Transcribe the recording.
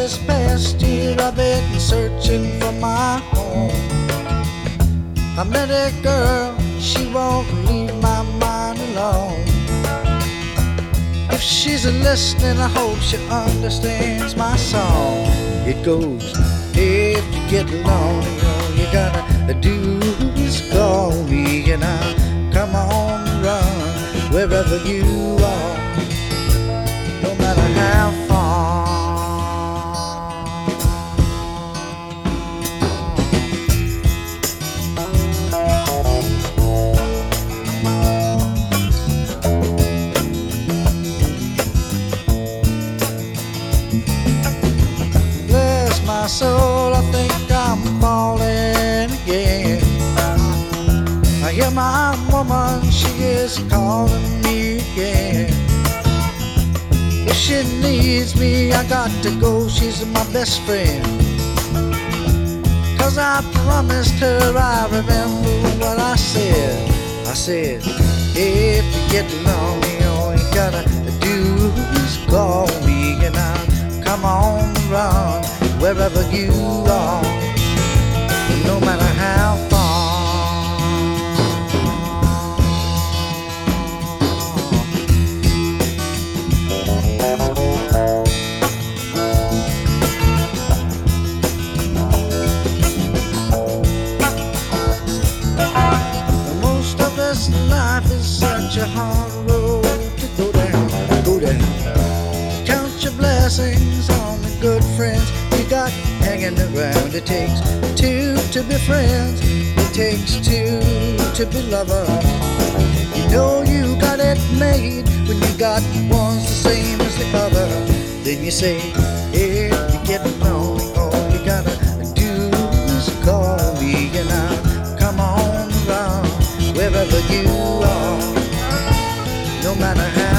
this past year I've been searching for my home. I met a girl, she won't leave my mind alone. If she's listening, I hope she understands my song. It goes, if you get lonely, all you gotta do is call me, and I'll come on and run wherever you are, no matter how far. Bless my soul, I think I'm falling again. I hear my woman, she is calling me again. If she needs me, I got to go, she's my best friend. 'Cause I promised her I remember what I said. I said, if you get lonely, all you gotta do is call me, and I'll come on and run wherever you are, no matter how far. Life is such a hard road to go down, go down. Count your blessings on the good friends you got hanging around. It takes two to be friends, it takes two to be lovers. You know you got it made when you got one's the same as the other. Then you say, if you get lonely, all you gotta do is call me, and I'll come on around wherever you are, no matter how